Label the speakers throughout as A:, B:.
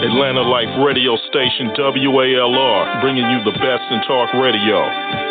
A: Atlanta Life radio station WALR, bringing you the best in talk radio.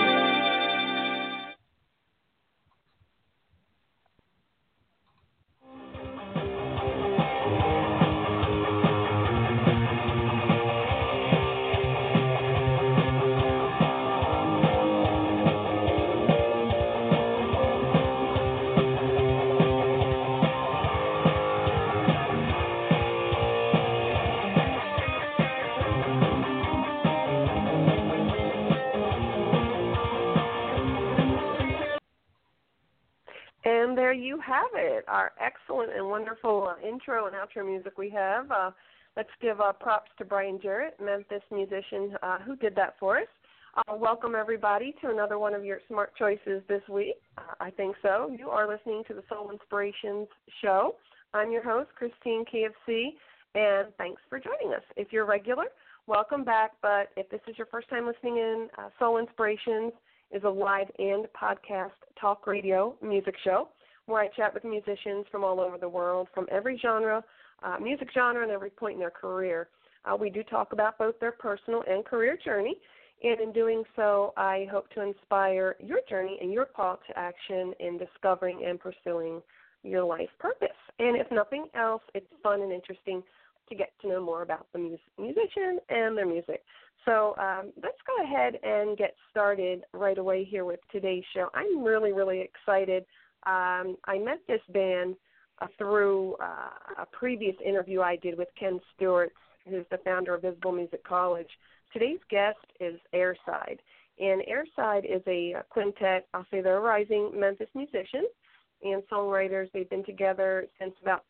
B: And there you have it, our excellent and wonderful intro and outro music we have. Let's give props to Brian Jarrett, Memphis musician, who did that for us. Welcome, everybody, to another one of your smart choices this week. I think so. You are listening to the Soul Inspirations Show. I'm your host, Christine KFC, and thanks for joining us. If you're regular, welcome back. But if this is your first time listening in, Soul Inspirations is a live and podcast talk radio music show where I chat with musicians from all over the world, from every genre, music genre, and every point in their career. We do talk about both their personal and career journey, and in doing so, I hope to inspire your journey and your call to action in discovering and pursuing your life purpose. And if nothing else, it's fun and interesting to get to know more about the musician and their music. So let's go ahead and get started right away here with today's show. I'm really, really excited. I met this band through a previous interview I did with Ken Stewart, who's the founder of Visible Music College. Today's guest is Airside, and Airside is a quintet. I'll say they're rising Memphis musicians and songwriters. They've been together since about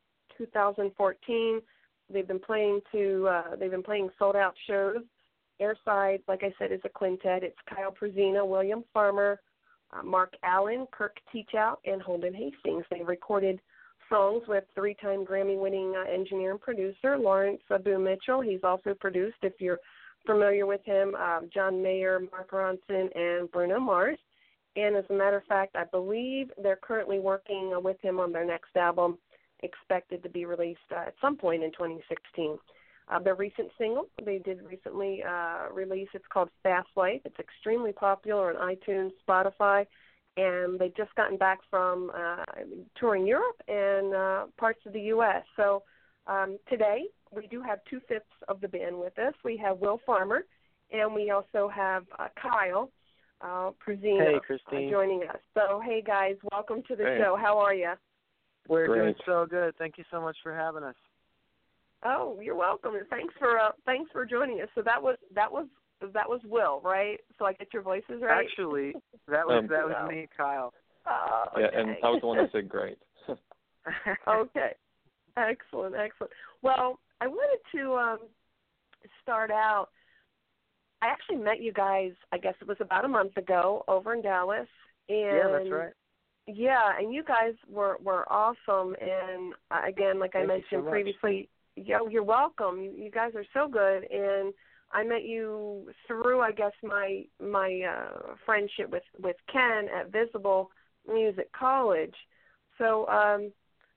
B: 2014. They've been playing sold-out shows. Airside, like I said, is a quintet. It's Kyle Prezina, William Farmer, Mark Allen, Kirk Teachout, and Holden Hastings. They recorded songs with three-time Grammy-winning engineer and producer Lawrence Abu Mitchell. He's also produced, if you're familiar with him, John Mayer, Mark Ronson, and Bruno Mars. And as a matter of fact, I believe they're currently working with him on their next album, expected to be released at some point in 2016. Their recent single they did recently release, it's called Fast Life. It's extremely popular on iTunes, Spotify, and they've just gotten back from touring Europe and parts of the U.S. So today we do have two-fifths of the band with us. We have Will Farmer, and we also have Kyle Prezina joining us. So, hey, guys, welcome to the show. How are you?
C: We're doing so good. Thank you so much for having us.
B: Oh, you're welcome, and thanks for joining us. So that was Will, right? So I get your voices right.
C: Actually, that was me, Kyle.
B: Okay.
D: Yeah, and I was the one that said great.
B: Okay, excellent. Well, I wanted to start out. I actually met you guys, I guess it was about a month ago, over in Dallas. And
C: yeah, that's right.
B: Yeah, and you guys were awesome. And again, like I mentioned previously. Yeah, you're welcome. You guys are so good, and I met you through, I guess, my friendship with Ken at Visible Music College. So, and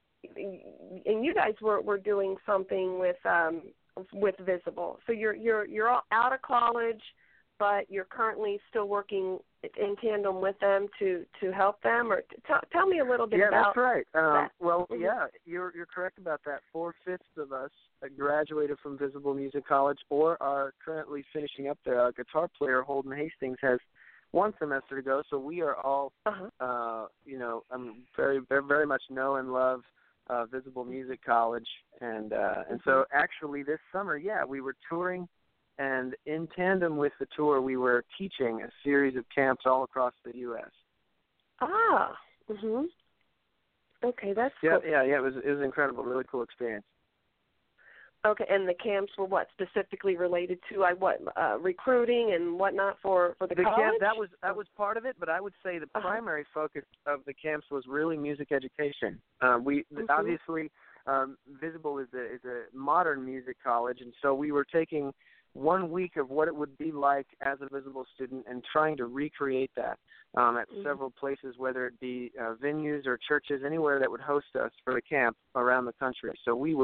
B: you guys were doing something with Visible. So you're all out of college, but you're currently still working in tandem with them to help them, or tell me a little bit about.
C: Yeah, that's right.
B: That.
C: Well, yeah, you're correct about that. 4/5 of us graduated from Visible Music College or are currently finishing up there. Our guitar player Holden Hastings has one semester to go, so we are all, very, very much know and love Visible Music College, and so actually this summer, we were touring. And in tandem with the tour, we were teaching a series of camps all across the U.S.
B: Okay, that's
C: cool.
B: Cool.
C: Yeah, it was incredible, really cool experience.
B: Okay, and the camps were what specifically related to recruiting and whatnot for the college?
C: Camp, that was part of it, but I would say the primary focus of the camps was really music education. Obviously Visible is a modern music college, and so we were taking 1 week of what it would be like as a Visible student and trying to recreate that at several places, whether it be venues or churches, anywhere that would host us for the camp around the country. So we would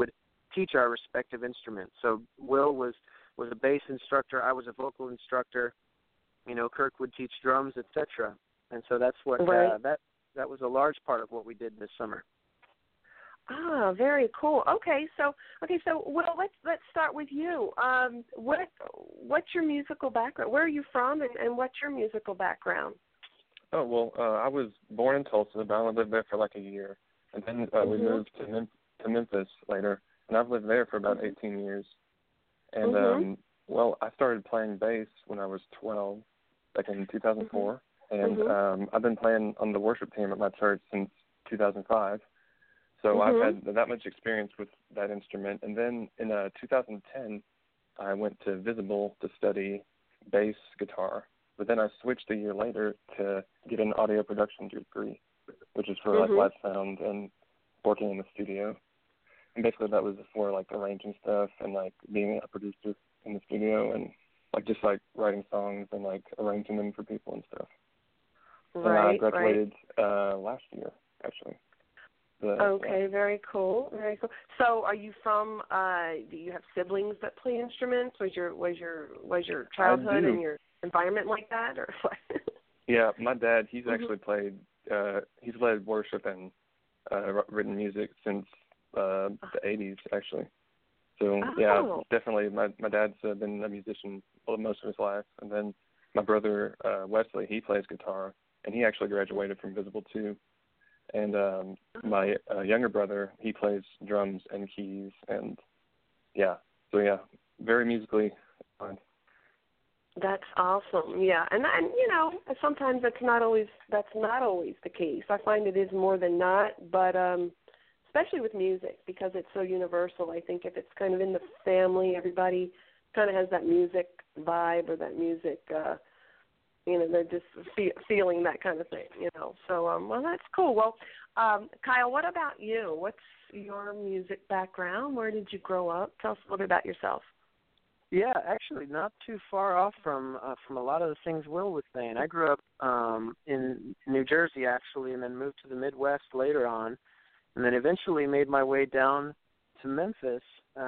C: teach our respective instruments. So Will was a bass instructor, I was a vocal instructor. You know, Kirk would teach drums, etc. And so that's what that was a large part of what we did this summer.
B: Ah, very cool. Okay, so Will, let's start with you. What's your musical background? Where are you from, and what's your musical background?
D: Oh, well, I was born in Tulsa, but I only lived there for like a year. And then we moved to Memphis later, and I've lived there for about 18 years. And, well, I started playing bass when I was 12, back in 2004. And I've been playing on the worship team at my church since 2005. So I've had that much experience with that instrument. And then in 2010, I went to Visible to study bass guitar. But then I switched a year later to get an audio production degree, which is for like live sound and working in the studio. And basically that was for like arranging stuff and like being a producer in the studio and like just like writing songs and like arranging them for people and stuff.
B: Right.
D: And I graduated last year, actually.
B: Very cool. Very cool. So, are you from? Do you have siblings that play instruments? Was your childhood and your environment like that, or what?
D: Yeah, my dad. He's actually played. He's led worship and written music since the '80s, actually. So definitely. My dad's been a musician most of his life, and then my brother Wesley. He plays guitar, and he actually graduated from Visible too. And my younger brother, he plays drums and keys, and very musically inclined.
B: That's awesome. Yeah, and you know, sometimes that's not always the case. I find it is more than not, but especially with music because it's so universal. I think if it's kind of in the family, everybody kind of has that music vibe or that music. You know, they're just feeling that kind of thing, you know. So, well, that's cool. Well, Kyle, what about you? What's your music background? Where did you grow up? Tell us a little bit about yourself.
C: Yeah, actually, not too far off from a lot of the things Will was saying. I grew up in New Jersey, actually, and then moved to the Midwest later on, and then eventually made my way down to Memphis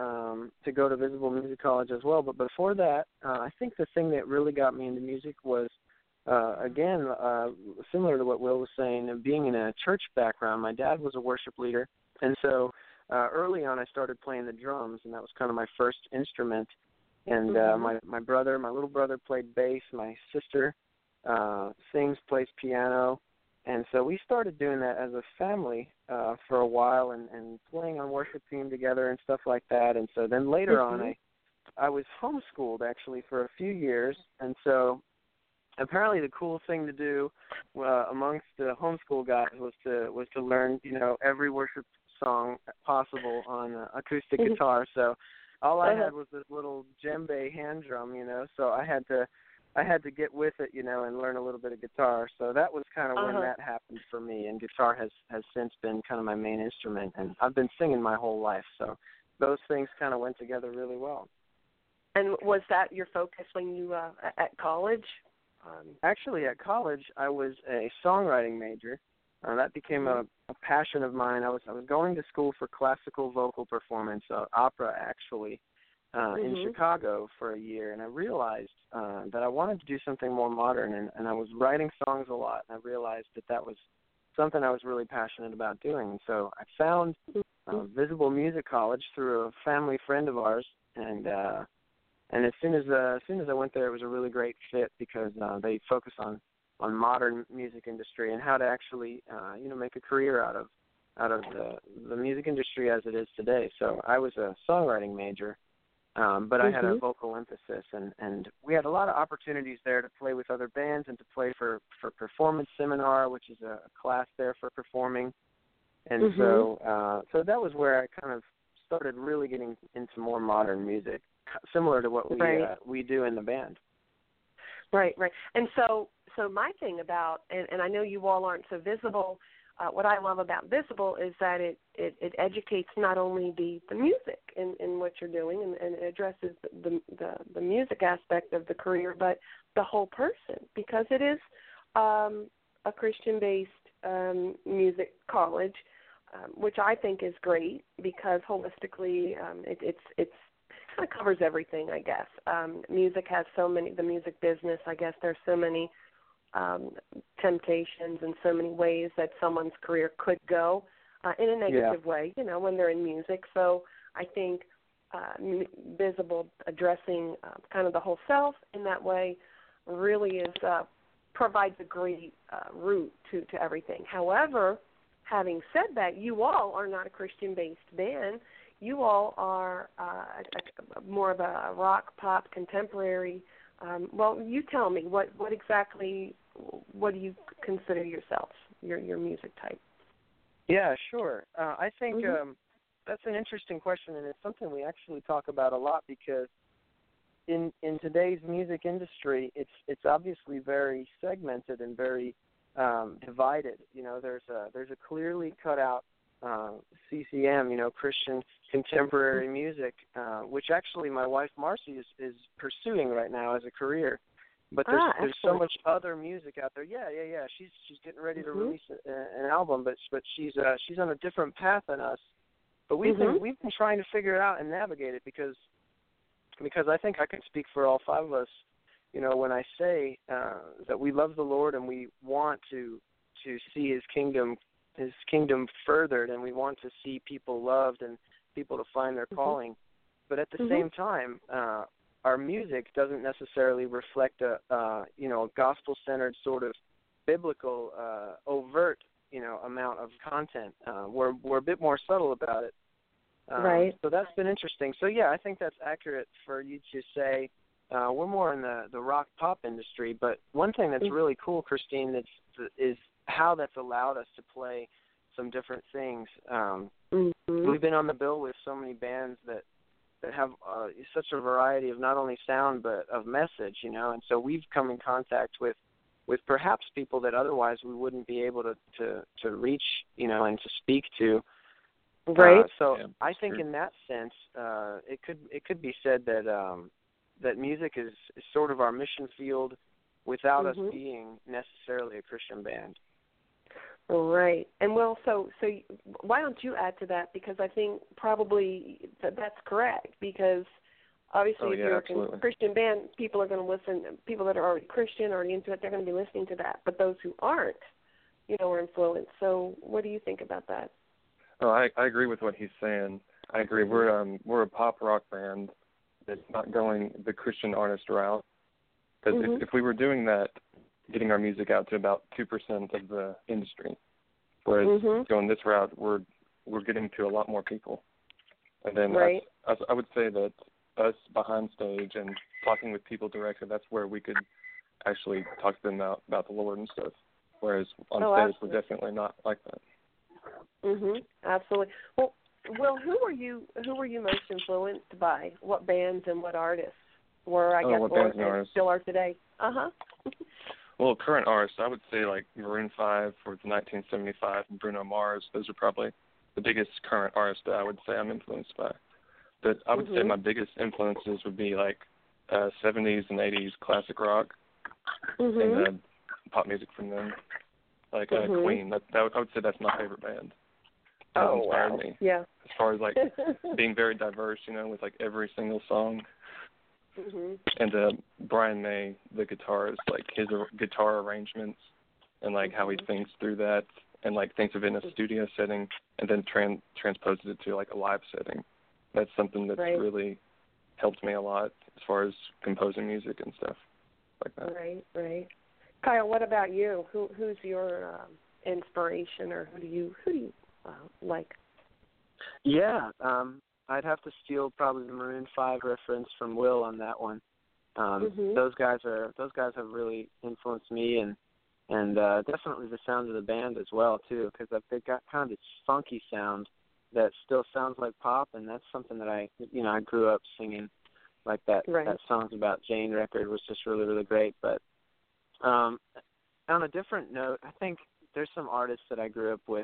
C: to go to Visible Music College as well. But before that, I think the thing that really got me into music was, again, similar to what Will was saying, being in a church background. My dad was a worship leader, and so early on I started playing the drums, and that was kind of my first instrument. And my little brother played bass. My sister sings, plays piano. And so we started doing that as a family for a while and playing on worship team together and stuff like that. And so then later on, I was homeschooled actually for a few years. And so apparently the cool thing to do amongst the homeschool guys was to learn, you know, every worship song possible on acoustic guitar. So all I had was this little djembe hand drum, you know. So I had to get with it, you know, and learn a little bit of guitar. So that was kind of when that happened for me. And guitar has since been kind of my main instrument. And I've been singing my whole life. So those things kind of went together really well.
B: And was that your focus when you at college?
C: Actually, at college, I was a songwriting major. That became a passion of mine. I was going to school for classical vocal performance, opera actually, in Chicago for a year, and I realized that I wanted to do something more modern, and I was writing songs a lot, and I realized that was something I was really passionate about doing. So I found Visible Music College through a family friend of ours, and as soon as I went there, it was a really great fit because they focus on modern music industry and how to actually make a career out of the music industry as it is today. So I was a songwriting major, but I had a vocal emphasis, and we had a lot of opportunities there to play with other bands and to play for Performance Seminar, which is a class there for performing. And so that was where I kind of started really getting into more modern music, similar to what we do in the band.
B: Right. And so my thing about, and I know you all aren't so visible, what I love about Visible is that it educates not only the music in what you're doing and it addresses the music aspect of the career, but the whole person, because it is a Christian-based music college. which I think is great because holistically it's kind of covers everything, I guess. Music has so many, the music business, I guess there's so many temptations and so many ways that someone's career could go in a negative way, you know, when they're in music. So I think Visible addressing kind of the whole self in that way really is provides a great route to everything. However, having said that, you all are not a Christian-based band. You all are more of a rock, pop, contemporary. Well, you tell me, what exactly, what do you consider yourselves, your music type?
C: Yeah, sure. I think that's an interesting question, and it's something we actually talk about a lot because in today's music industry, it's obviously very segmented and very divided. You know, there's a clearly cut out CCM, you know, Christian contemporary music, which actually my wife Marcy is pursuing right now as a career. But there's so much other music out there. Yeah. She's getting ready to release an album, but she's on a different path than us. But we've been trying to figure it out and navigate it because I think I can speak for all five of us. You know, when I say that we love the Lord and we want to see His kingdom furthered, and we want to see people loved and people to find their calling. But at the same time, our music doesn't necessarily reflect a gospel-centered sort of biblical, overt, amount of content. We're a bit more subtle about it.
B: Right.
C: So that's been interesting. So yeah, I think that's accurate for you to say. We're more in the rock pop industry, but one thing that's really cool, Christine, is how that's allowed us to play some different things. We've been on the bill with so many bands that have such a variety of not only sound but of message, and so we've come in contact with perhaps people that otherwise we wouldn't be able to reach, and to speak to.
B: Right.
C: I think in that sense, it could be said that music is sort of our mission field without us being necessarily a Christian band.
B: Right. And well, so why don't you add to that? Because I think probably that's correct. Because obviously, if you're a Christian band, people are going to listen. People that are already Christian, already into it, they're going to be listening to that. But those who aren't, are influenced. So, what do you think about that?
D: Oh, I agree with what he's saying. I agree. We're a pop rock band that's not going the Christian artist route. Because if we were doing that, getting our music out to about 2% of the industry, whereas going this route, we're getting to a lot more people. And then I would say that us behind stage and talking with people directly, that's where we could actually talk to them about the Lord and stuff. Whereas on stage, we're definitely not like that.
B: Absolutely. Well, Will, who were you most influenced by? What bands and what artists were, I guess, or still are today?
D: Well, current artists, I would say like Maroon 5 for 1975 and Bruno Mars. Those are probably the biggest current artists that I would say I'm influenced by. But I would say my biggest influences would be like 70s and 80s classic rock and pop music from them, like Queen. I would say that's my favorite band. That inspired me.
B: Yeah.
D: As far as like being very diverse, with like every single song. And Brian May, the guitarist, like his guitar arrangements and like how he thinks through that and like thinks of it in a studio setting and then transposes it to like a live setting. That's something that's really helped me a lot as far as composing music and stuff like that.
B: Right. Kyle, what about you? Who's your inspiration, or who do you like?
C: Yeah, I'd have to steal probably the Maroon 5 reference from Will on that one. Those guys have really influenced me, and definitely the sound of the band as well too, because they've got kind of this funky sound that still sounds like pop, and that's something that I grew up singing, like that. That Songs About Jane record was just really, really great. But on a different note, I think there's some artists that I grew up with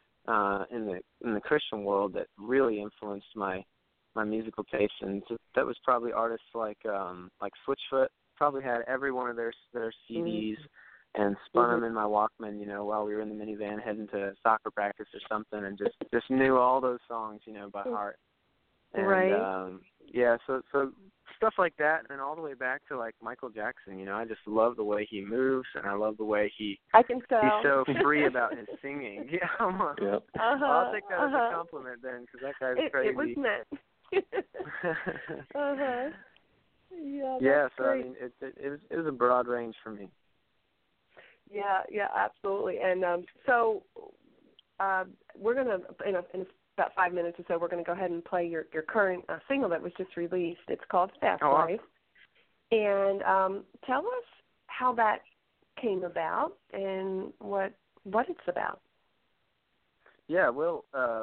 C: in the Christian world that really influenced my musical taste, and that was probably artists like Switchfoot. Probably had every one of their CDs, and spun them in my Walkman, while we were in the minivan heading to soccer practice or something, and just knew all those songs, by heart. And,
B: right.
C: So stuff like that, and then all the way back to like Michael Jackson. I just love the way he moves, and I love the way
B: I can tell.
C: he's so free about his singing. Yeah,
D: Yep.
C: I'll take that as a compliment then, because that guy's crazy.
B: It was meant. Yeah.
C: Yeah. So
B: great.
C: I mean, it was a broad range for me.
B: Yeah, absolutely. And so we're gonna in about 5 minutes or so, we're going to go ahead and play your current single that was just released. It's called Fast Life. And tell us how that came about and what it's about.
C: Yeah, Will, I'll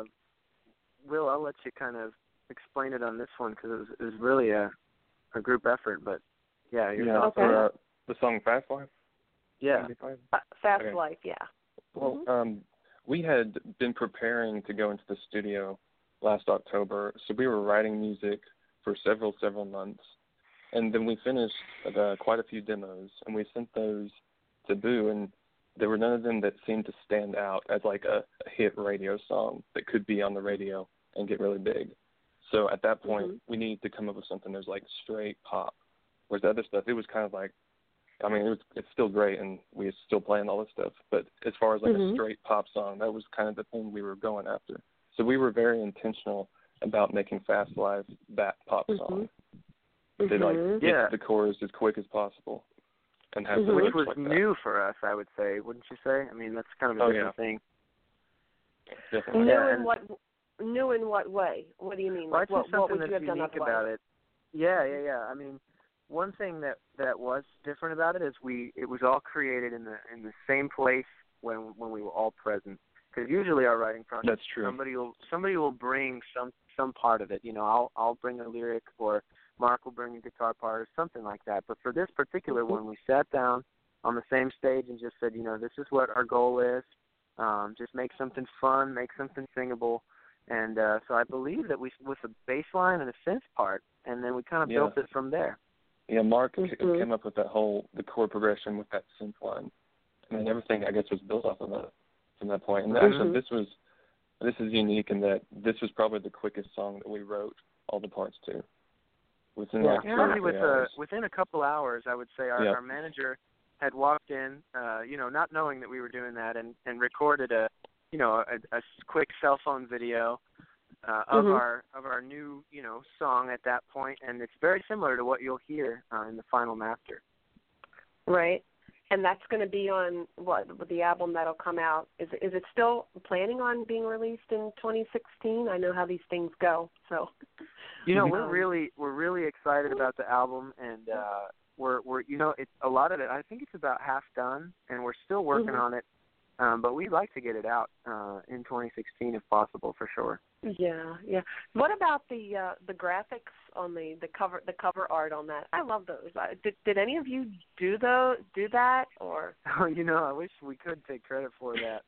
C: let you kind of explain it on this one, because it was really a group effort. But yeah,
D: for the song Fast Life.
C: Yeah,
B: Fast Life. Yeah.
D: Well, we had been preparing to go into the studio last October, so we were writing music for several months, and then we finished quite a few demos, and we sent those to Boo, and there were none of them that seemed to stand out as like a hit radio song that could be on the radio and get really big. So at that point, we needed to come up with something that was like straight pop, whereas the other stuff, it was kind of like, I mean, it's still great, and we're still playing all this stuff. But as far as like a straight pop song, that was kind of the thing we were going after. So we were very intentional about making Fast Life that pop song. They get to the chorus as quick as possible, and have
C: which was
D: like
C: new for us, I would say. Wouldn't you say? I mean, that's kind of a different thing.
D: Definitely.
B: New in what way? What do you mean?
C: Well,
B: like, what would you have done otherwise?
C: about it? Yeah. I mean, one thing that was different about it is it was all created in the same place when we were all present. Because usually our writing process,
D: that's true.
C: Somebody will bring some part of it. I'll bring a lyric, or Mark will bring a guitar part, or something like that. But for this particular one, we sat down on the same stage and just said, this is what our goal is. Just make something fun, make something singable. And so I believe that with a bass line and a synth part, and then we kind of built it from there.
D: Yeah, Mark came up with the chord progression with that synth line, and then everything, I guess, was built off of that from that point. And actually, this is unique in that this was probably the quickest song that we wrote all the parts to. Within within a couple hours, I would say our manager had walked in, not knowing that we were doing that, and recorded a quick cell phone video of our new song at that point, and it's very similar to what you'll hear in the final master.
B: Right, and that's going to be on the album that'll come out. Is it still planning on being released in 2016? I know how these things go, so.
C: We're really excited about the album, and we're it's a lot of it. I think it's about half done, and we're still working on it. But we'd like to get it out in 2016 if possible, for sure.
B: Yeah. What about the graphics on the cover art on that? I love those. Did any of you do that or?
C: Oh, I wish we could take credit for that.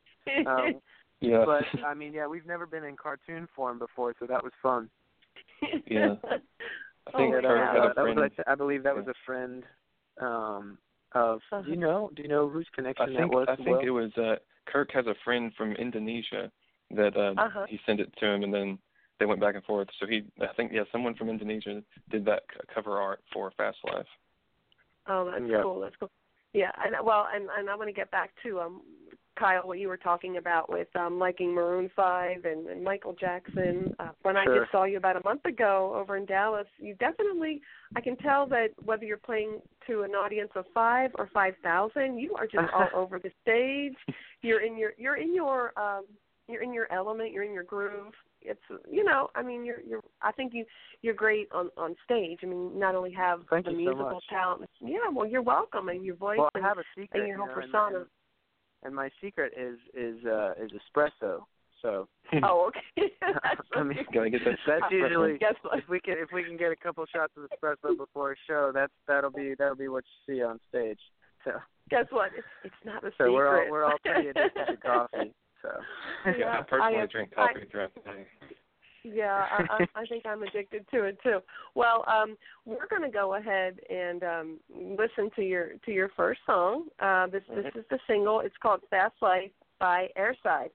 D: Yeah.
C: But I mean, we've never been in cartoon form before, so that was fun.
D: Yeah. I think
C: I believe that was a friend. Do you know whose connection that was?
D: I think it was Kirk has a friend from Indonesia that he sent it to him, and then they went back and forth. So I think someone from Indonesia did that cover art for Fast Life.
B: Oh, that's cool. That's cool. Yeah, and I want to get back to Kyle, what you were talking about with liking Maroon 5 and Michael Jackson. When I just saw you about a month ago over in Dallas, you definitely, I can tell that whether you're playing to an audience of 5 or 5,000, you are just all over the stage. You're in your element. You're in your groove. It's I think you're great on stage. I mean, not only have the musical talent. Yeah, well, you're welcome, and your voice
C: I have a secret,
B: and your whole persona.
C: And my secret is espresso. So.
B: Oh, okay.
C: I mean,
D: gotta get that.
C: That's usually if we can get a couple shots of espresso before a show, that'll be what you see on stage. So.
B: Guess what? It's not a secret.
C: So we're all pretty addicted to coffee. So.
D: Yeah, I personally drink coffee throughout the day.
B: Yeah, I think I'm addicted to it too. Well, we're going to go ahead and listen to your first song. This is the single. It's called "Fast Life" by Airside.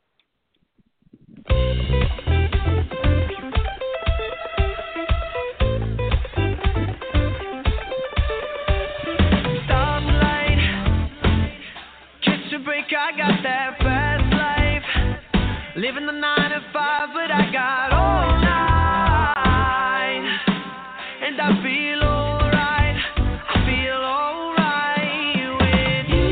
E: Stoplight, catch a break. I got that fast life, living the 9 to 5, but I got all night, and I feel alright. I feel alright with you.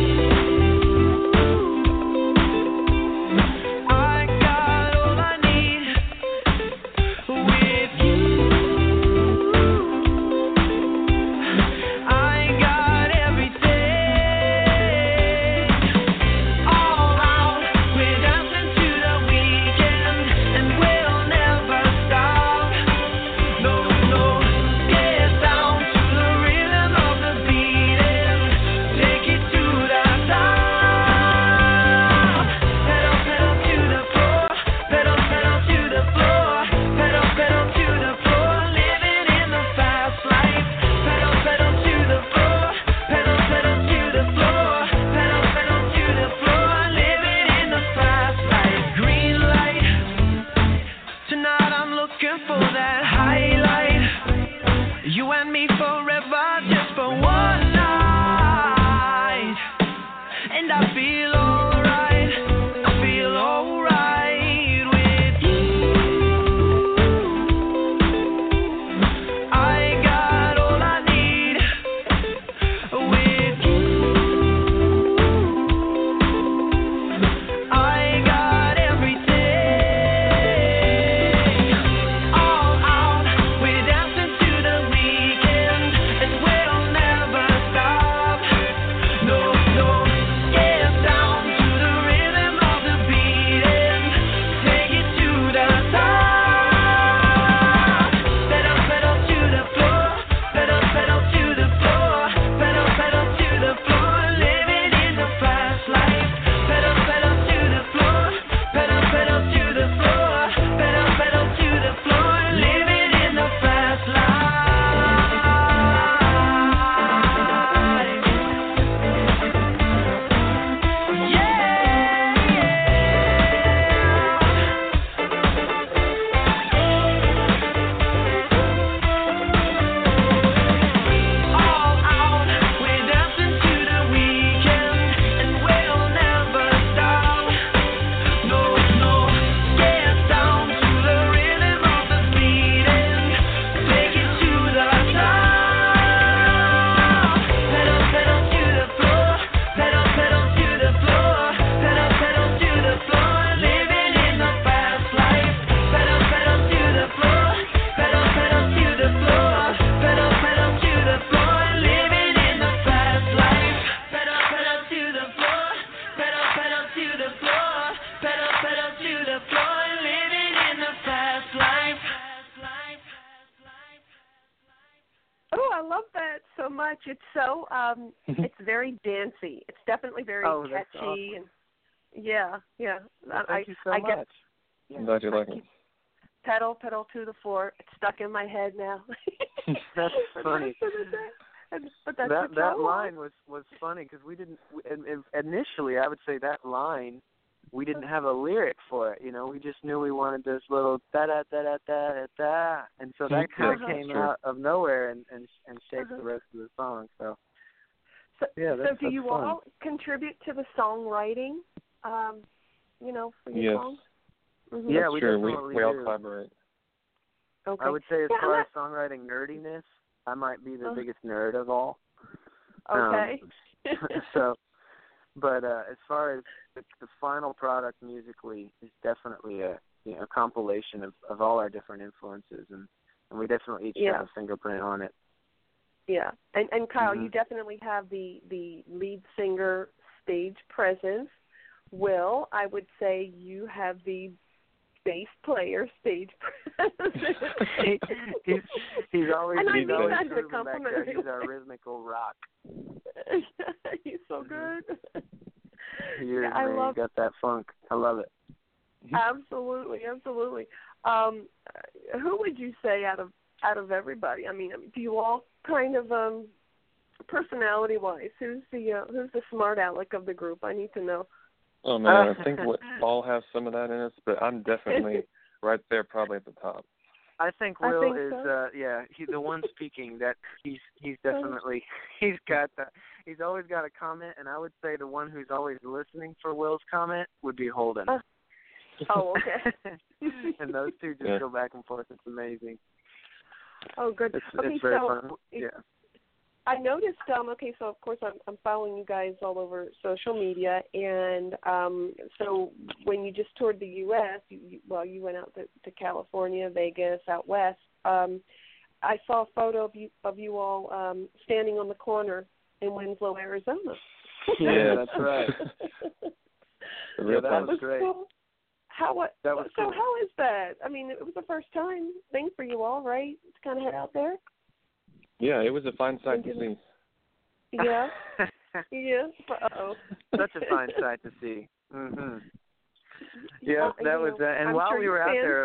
E: I got all I need with you. I got everything. All out, we're dancing to the weekend, and we'll never stop. No, no, get down to the rhythm of the beating. Take it to the top. Pedal, pedal to the floor. Pedal, pedal to the floor. Pedal, pedal to the floor. Living in the fast life. Pedal, pedal to the floor. Pedal, pedal to the floor. Pedal, pedal to the floor. Living in the fast life. Green light. Tonight I'm looking for that highlight. You and me forever, just for one night. And I feel alright. I feel alright with you. I got all I need with you. I got everything. All out, we're dancing to the weekend, and we'll never stop. No, no, get down to the rhythm of the beating. Take it to the top. Pedal, pedal to the floor. Pedal, pedal to the floor. Pedal, pedal to the floor. Living in the fast life. Pedal, pedal to the floor. Pedal, pedal to the floor. Pedal, pedal to the floor. Living in the fast life. All out, we're dancing to the weekend, and we'll never stop. No, no, get down to the rhythm of the beating. Take it to the top. Pedal, pedal to the floor. Pedal, pedal to the floor. Pedal, pedal to the floor. Living in the fast life. Pedal, pedal to the floor. Pedal, pedal to the floor. Pedal, pedal to the floor. Living in the fast life. Pedal, pedal to the floor. Pedal, pedal to the floor. Pedal, pedal to the floor. Living in the fast life.
B: Oh, I love that so much. It's so it's very dancey. It's definitely very
C: Oh, that's
B: catchy
C: awesome.
B: and yeah.
C: Thank you so
B: I
C: much.
B: get
D: I'm glad you like it.
B: pedal to the floor. It's stuck in my head now.
C: That's
B: For the
C: funny.
B: rest of the day. But that's
C: That
B: what
C: that
B: y'all
C: line was funny because initially I would say that line we didn't have a lyric for it. You know, we just knew we wanted this little da da da da da da, and so that kind of came out of nowhere and shaped the rest of the song. So yeah,
B: So do you
C: fun.
B: all contribute to the songwriting? For your
D: Yes.
B: songs? Mm-hmm.
C: Yeah,
D: That's
C: we
D: true.
C: definitely
D: We all
C: do.
D: collaborate.
B: Okay.
C: I would say as
B: Yeah,
C: far as songwriting nerdiness, I might be the biggest nerd of all.
B: Okay.
C: But as far as the final product musically is definitely a compilation of all our different influences, and we definitely each have a fingerprint on it.
B: Yeah, and Kyle,
C: Mm-hmm.
B: you definitely have the lead singer stage presence. Will, I would say you have the bass player stage presence.
C: he's always
B: And I
C: he's
B: mean
C: always
B: that as a
C: proven back
B: compliment.
C: there. He's our rhythmical rock.
B: He's so good.
C: He is,
B: I
C: man.
B: love
C: He's got that funk. I love it.
B: Absolutely. Who would you say out of everybody? I mean, do you all kind of personality-wise, who's the smart aleck of the group? I need to know.
D: Oh man, I think we all have some of that in us, but I'm definitely right there, probably at the top.
C: I think Will is
B: so.
C: He's the one speaking. That he's definitely he's always got a comment, and I would say the one who's always listening for Will's comment would be Holden.
B: Oh, okay.
C: And those two just go back and forth. It's amazing.
B: Oh, good.
C: It's very fun. Yeah.
B: I noticed. Okay, so of course I'm following you guys all over social media, and so when you just toured the U.S., you went out to California, Vegas, out west. I saw a photo of you all standing on the corner in Winslow, Arizona.
C: Yeah, that's right.
B: That
C: was great.
B: Cool. How is that? I mean, it was the first time thing for you all, right? To kind of head out there.
D: Yeah, it was a fine sight to see.
B: Yeah. Yeah. Uh-oh.
C: Such a fine sight to see. Mhm. Yeah, that was. And
B: I'm
C: while
B: sure
C: we were out there,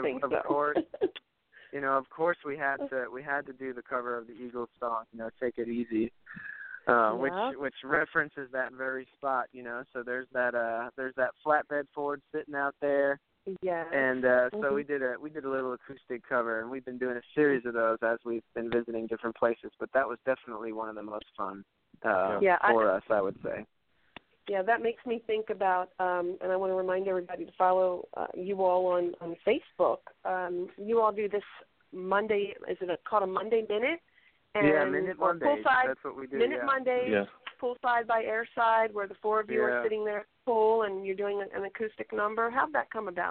C: of course, we had to do the cover of the Eagles song. Take It Easy, which references that very spot. So there's that flatbed Ford sitting out there.
B: Yeah.
C: And so we did a little acoustic cover, and we've been doing a series of those as we've been visiting different places. But that was definitely one of the most fun for us, I would say.
B: Yeah, that makes me think about, and I want to remind everybody to follow you all on Facebook. You all do this Monday. Is it called a Monday Minute? And
C: Minute Mondays. That's what we do.
B: Minute Mondays.
D: Yeah.
B: Poolside by Airside, where the four of you are sitting there at the pool and you're doing an acoustic number. How'd that come about?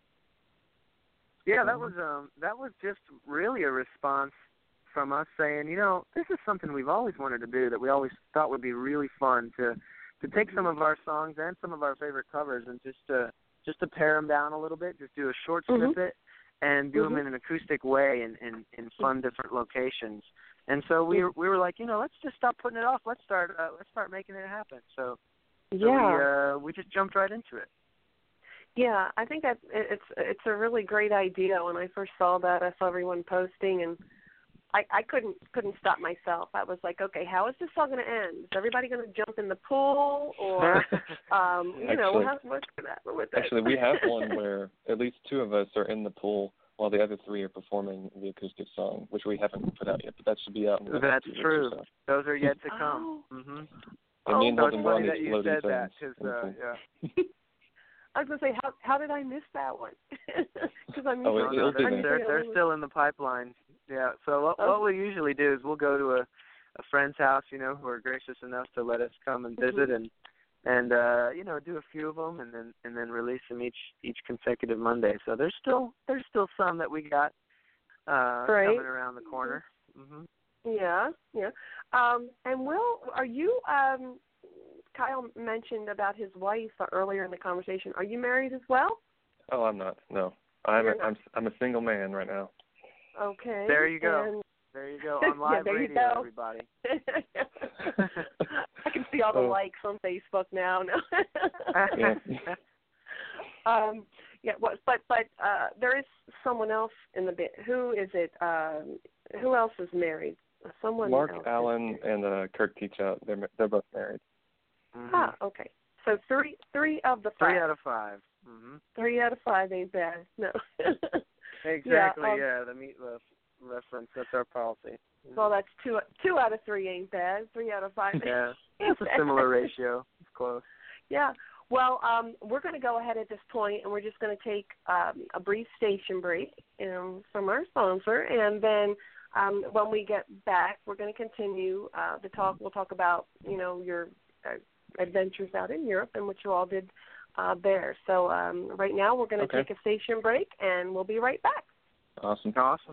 C: Yeah, that was just really a response from us saying, this is something we've always wanted to do, that we always thought would be really fun to take some of our songs and some of our favorite covers and just to pare them down a little bit, just do a short snippet and do them in an acoustic way in fun different locations. And so we were like, let's just stop putting it off. Let's start making it happen. So we just jumped right into it.
B: Yeah, I think that it's a really great idea. When I first saw that, I saw everyone posting, and I couldn't stop myself. I was like, okay, how is this all going to end? Is everybody going to jump in the pool, or what's with that?
D: Actually, we have one where at least two of us are in the pool while the other three are performing the acoustic song, which we haven't put out yet, but that should be out.
C: That's true. Those are yet to come.
B: Oh.
C: Mm-hmm.
D: And me and Holden were on these
C: that you
D: floating
C: said that,
D: things.
C: yeah.
B: I was going to say, how did I miss that one? Because
C: they're still in the pipeline. Yeah. So what we usually do is we'll go to a friend's house, who are gracious enough to let us come and visit and do a few of them and then release them each consecutive Monday. So there's still some that we got coming around the corner. Mm-hmm.
B: Yeah. And Will, are you? Kyle mentioned about his wife earlier in the conversation. Are you married as well?
D: Oh, I'm not. No, I'm a single man right now.
B: Okay.
C: There you go. There you go. On live radio, everybody.
B: I can see all the likes on Facebook now. But there is someone else in the bit. Who is it? Who else is married? Someone
D: Mark
B: else.
D: Allen and Kirk Teachout. They're both married.
B: Mm-hmm. Ah, okay. So three of the 5.
C: 3 out of 5. Mm-hmm.
B: 3 out of 5 ain't bad. No.
C: Exactly. The Meatloaf reference. That's our policy.
B: Well, that's 2 out of 3 ain't bad. 3 out of 5.
C: Yeah, it's a similar ratio. It's close.
B: Yeah. Well, we're going to go ahead at this point, and we're just going to take a brief station break from our sponsor, and then when we get back, we're going to continue the talk. We'll talk about your adventures out in Europe and what you all did there. So right now, we're going to take a station break, and we'll be right back.
D: Awesome.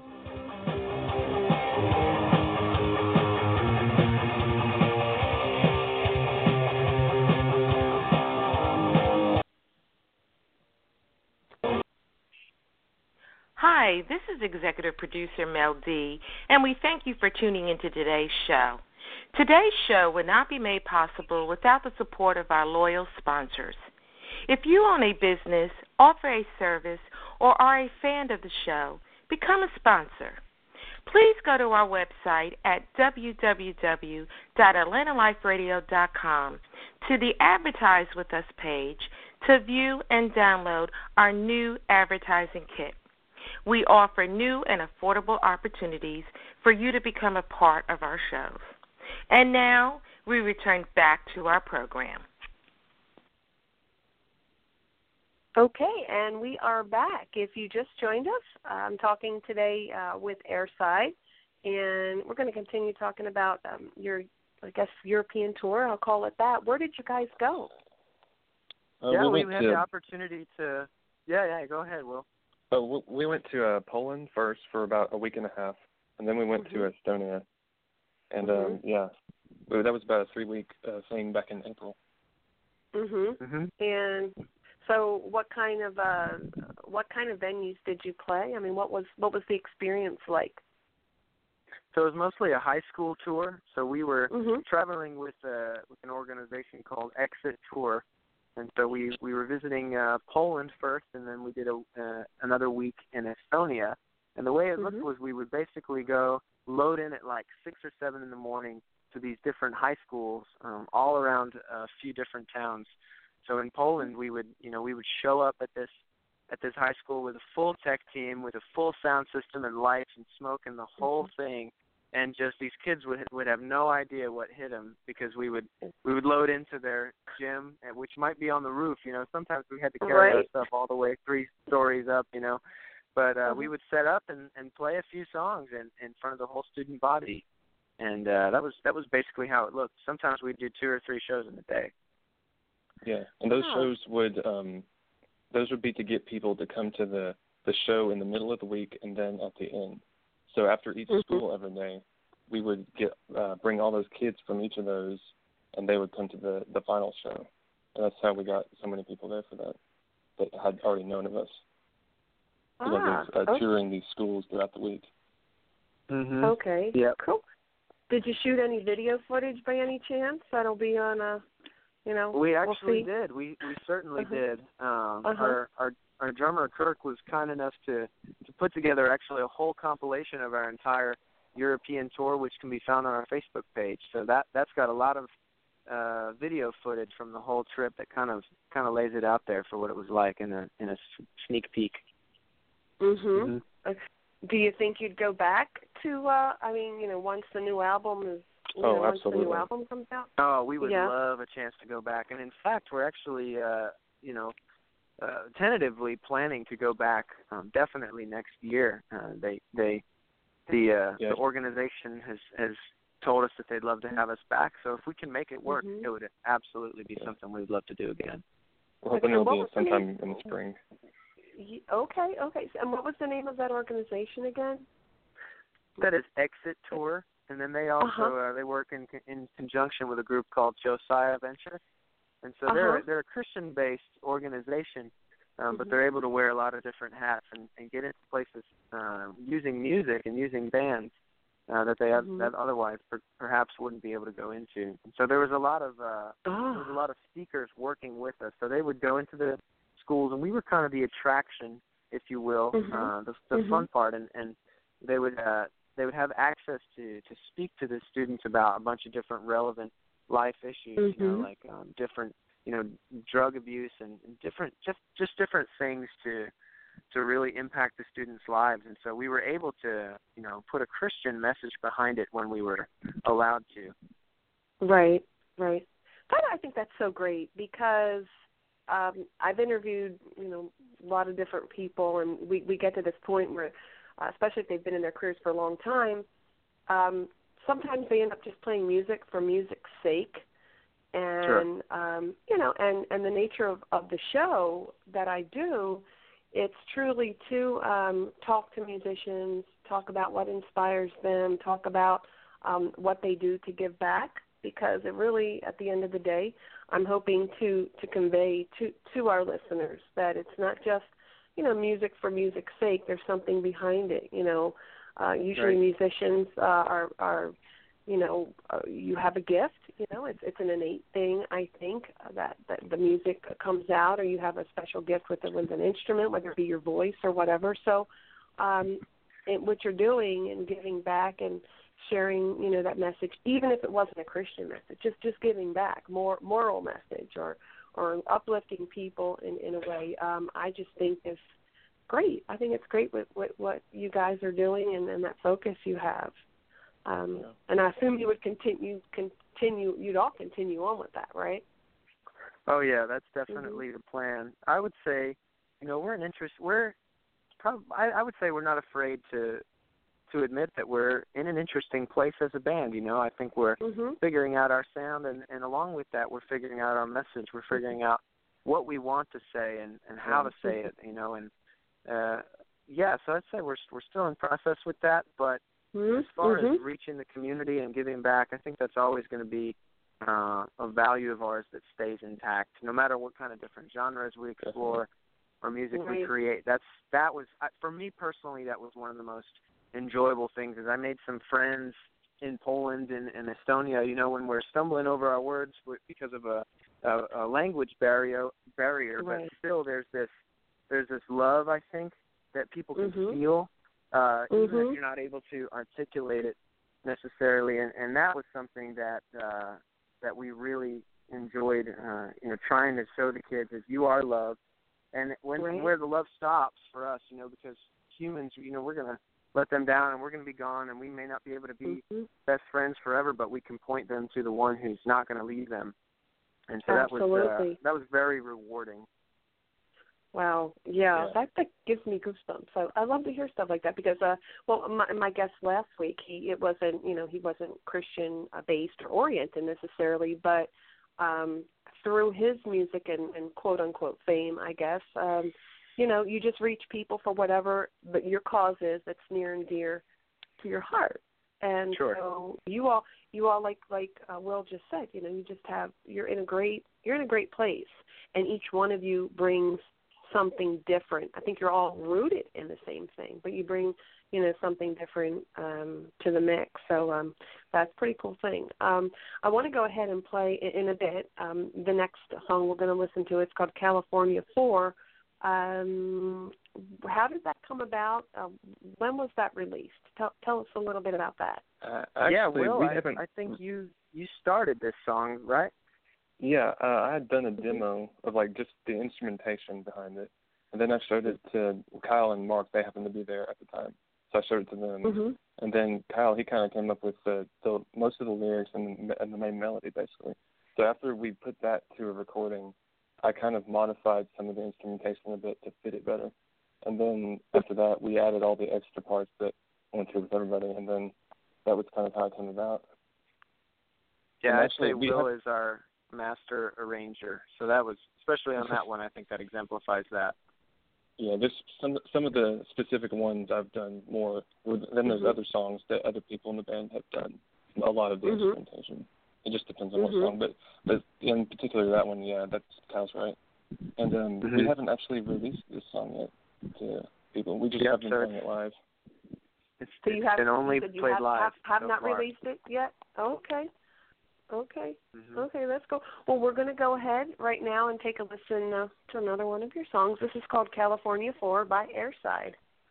F: Hi, this is executive producer Mel D, and we thank you for tuning into today's show. Today's show would not be made possible without the support of our loyal sponsors. If you own a business, offer a service, or are a fan of the show, become a sponsor. Please go to our website at www.atlantaliferadio.com to the Advertise With Us page to view and download our new advertising kit. We offer new and affordable opportunities for you to become a part of our shows. And now we return back to our program.
B: Okay, and we are back. If you just joined us, I'm talking today with Airside, and we're going to continue talking about your, I guess, European tour. I'll call it that. Where did you guys go?
C: We had the opportunity to. Yeah. Go ahead, Will.
D: We went to Poland first for about a week and a half, and then we went to Estonia, and that was about a 3-week thing back in April.
B: And so, what kind of venues did you play? I mean, what was the experience like?
C: So it was mostly a high school tour. So we were traveling with an organization called Exit Tour, and so we were visiting Poland first, and then we did another week in Estonia. And the way it looked was we would basically go load in at like 6 or 7 in the morning to these different high schools all around a few different towns. So in Poland, we would show up at this high school with a full tech team, with a full sound system and lights and smoke and the whole thing, and just these kids would have no idea what hit them because we would load into their gym, which might be on the roof. Sometimes we had to carry our stuff all the way 3 stories up. But we would set up and play a few songs in front of the whole student body, and that was basically how it looked. Sometimes we'd do 2 or 3 shows in a day.
D: Yeah, and those shows would be to get people to come to the show in the middle of the week and then at the end. So after each school every day, we would bring all those kids from each of those, and they would come to the final show. And that's how we got so many people there for that had already known of us. Because of touring these schools throughout the week.
B: Okay.
C: Yeah.
B: Cool. Did you shoot any video footage by any chance? That'll be on
C: We actually did. We certainly did. Our drummer Kirk was kind enough to put together actually a whole compilation of our entire European tour, which can be found on our Facebook page. So that's got a lot of video footage from the whole trip that kind of lays it out there for what it was like in a sneak peek.
B: Do you think you'd go back to? Once the new album is. Once the new album comes out?
C: Oh, we would love a chance to go back. And in fact, we're actually, tentatively planning to go back definitely next year. The organization has told us that they'd love to have us back. So if we can make it work, it would absolutely be something we'd love to do again.
D: We're hoping it'll be sometime in the spring.
B: Okay. And what was the name of that organization again?
C: That is Exit Tour. And then they also they work in conjunction with a group called Josiah Venture, and so they're a Christian-based organization, but they're able to wear a lot of different hats and get into places using music and using bands that they that otherwise perhaps wouldn't be able to go into. And so there was a lot of speakers working with us. So they would go into the schools, and we were kind of the attraction, if you will, the fun part, and they would have access to speak to the students about a bunch of different relevant life issues, like different, drug abuse and different, just different things to really impact the students' lives. And so we were able to, put a Christian message behind it when we were allowed to.
B: Right. I think that's so great because I've interviewed, a lot of different people, and we get to this point where especially if they've been in their careers for a long time, sometimes they end up just playing music for music's sake. And, and the nature of the show that I do, it's truly to talk to musicians, talk about what inspires them, talk about what they do to give back, because it really, at the end of the day, I'm hoping to convey to our listeners that it's not just music for music's sake. There's something behind it. Usually musicians are you have a gift. It's an innate thing, I think, that the music comes out, or you have a special gift with an instrument, whether it be your voice or whatever. So what you're doing and giving back and sharing, that message, even if it wasn't a Christian message, just giving back, moral message or uplifting people in a way, I just think is great. I think it's great with what you guys are doing and that focus you have. And I assume you would you'd all continue on with that, right?
C: Oh yeah, that's definitely the plan. I would say, I would say we're not afraid to admit that we're in an interesting place as a band. I think we're figuring out our sound, and along with that, we're figuring out our message. We're figuring out what we want to say and how to say it. So I'd say we're still in process with that, but as far as reaching the community and giving back, I think that's always going to be a value of ours that stays intact, no matter what kind of different genres we explore or music we create. That was for me personally, that was one of the most enjoyable things. Is I made some friends in Poland and Estonia. When we're stumbling over our words because of a language barrier, but still there's this love, I think, that people can feel. Even if you're not able to articulate it necessarily, and that was something that we really enjoyed, trying to show the kids is you are loved, and where the love stops for us, because humans, we're gonna let them down and we're gonna be gone, and we may not be able to be best friends forever, but we can point them to the one who's not going to leave them, and so that was very rewarding. Wow, yeah. That gives me goosebumps. So I love to hear stuff like that because, my guest last week, he wasn't Christian based or oriented necessarily, but through his music and quote unquote fame, I guess, you just reach people for whatever your cause is that's near and dear to your heart. And so you all like Will just said, you're in a great place, and each one of you brings something different. I think you're all rooted in the same thing, but you bring, something different to the mix. So that's a pretty cool thing. I want to go ahead and play in a bit. The next song we're going to listen to, it's called California 4. How did that come about? When was that released? Tell us a little bit about that.
D: Will,
C: I think you started this song, right?
D: Yeah, I had done a demo of just the instrumentation behind it, and then I showed it to Kyle and Mark. They happened to be there at the time, so I showed it to them. And then Kyle, he kind of came up with the most of the lyrics and the main melody, basically. So after we put that to a recording, I kind of modified some of the instrumentation a bit to fit it better, and then after that, we added all the extra parts that went through with everybody, and then that was kind of how it came about.
C: Yeah, I'd say Will is our master arranger, so that was, especially on that one, I think that exemplifies that.
D: Yeah, there's some of the specific ones I've done more, then there's other songs that other people in the band have done a lot of the instrumentation. It just depends on what song, but in particular that one, yeah, that's Kyle's right. And we haven't actually released this song yet to people. We just have been playing it live.
C: It's been only played live.
B: Have not released it yet? Okay. Okay, let's go. Well, we're going to go ahead right now and take a listen to another one of your songs. This is called California 4 by Airside.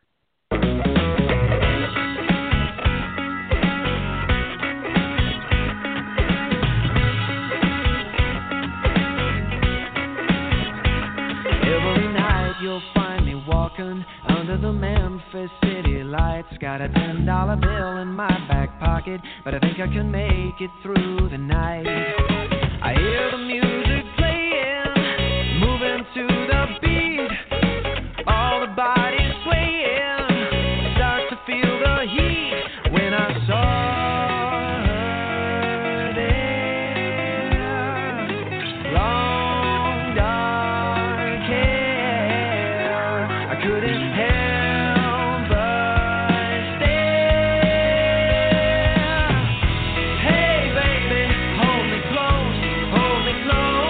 E: Every night you'll find me walking under the Memphis city lights. Got a $10 bill in my back pocket, but I think I can make it through the night. I hear the music playing, moving to the beat. All the bodies swaying, start to feel the heat. When I saw her there, long dark hair, I couldn't help but stare. Hey baby, hold me close,